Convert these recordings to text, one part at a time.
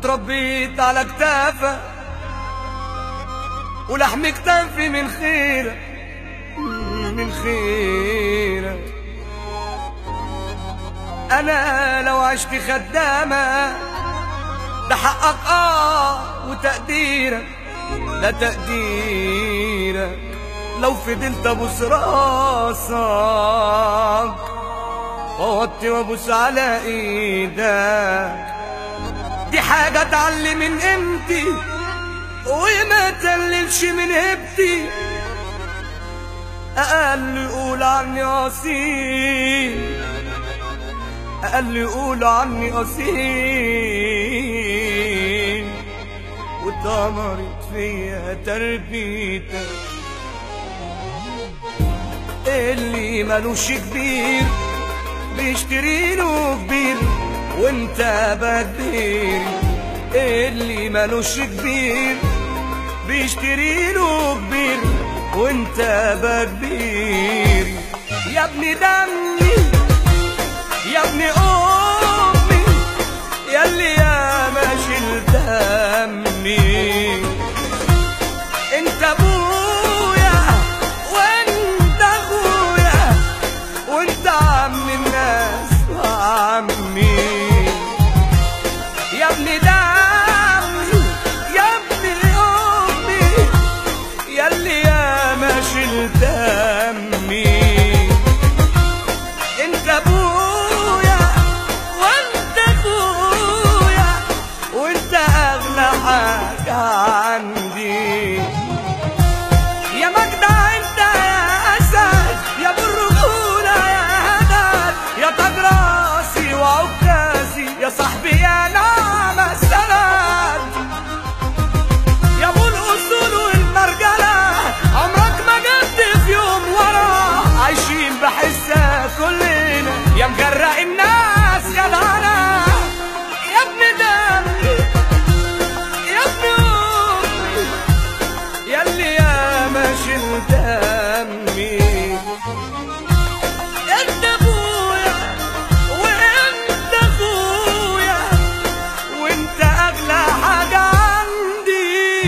اتربيت على كتافك ولحم كتافي من خيرك من خيرك. انا لو عشت خدامة ده حقك وتقديرك لا تقديرك. لو فضلت ابوس راسك ووطي وابوس على ايدك دي حاجة اتعلم من قيمتي وما تقللش من هبتي. اقل يقول عني اصيل اقل يقول عني اصيل واتغمرت فيا تربيتك. اللي مالوش كبير بيشتري له كبير وانت بدير. اللي مالوش كبير بيشتري له كبير وانت بدير. يا ابني دمي يا ابني امي ياللي يا ما شلت همي. انت ابويا وانت اخويا وانت عم الناس وعمي. يا ابني دمي يا ابني امي ياللي يا ما شلت همي. انت ابويا وانت اخويا وانت اغلى حاجة عندي. يا مجدع انت يا اسد يا ابو الرجولة يا هدد يا تاج راسي وعكازي يا صاحبي يا نعم السند يا ابو الاصول والمرجلة. عمرك ما جبت في يوم ورا عايشين بحسك كلنا يا مجرق الناس جدعنا. يا ابني دمي يا ابني امي ياللي يا ما شلت همي. انت ابويا وانت اخويا وانت اغلى حاجة عندي.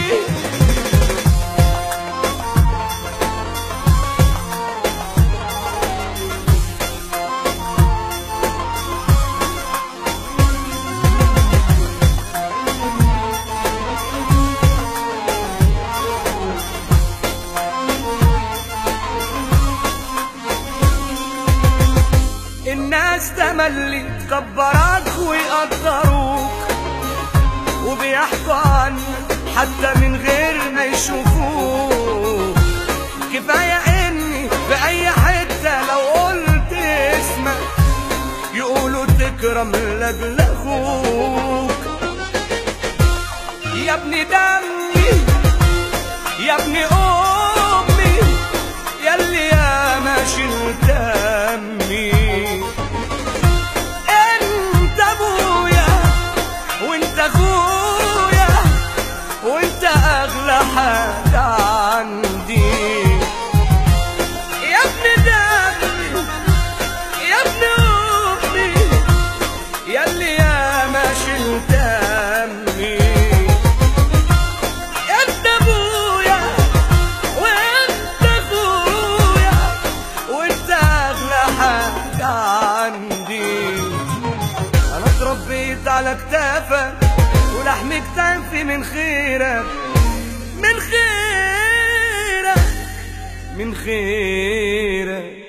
الناس تملي تكبرك ويقدروك وبيحكوا عنك حتى من غير ما يشوفوك. كفاية اني في اي حتة لو قلت اسمك يقولوا تكرم لاجل اخوك. يا ابني دمي يا ابني امي ياللي يا ما شلت همي. انت ابويا وانت اخويا وانت اغلى حاجة عندي. يا ابني دمي يا ابني امي ياللي يا ما شلت همي. انت ابويا وانت اخويا وانت اغلى حاجة عندي. انا اتربيت على كتافك ولحم كتافي من خيرك من خيرك من خيرك.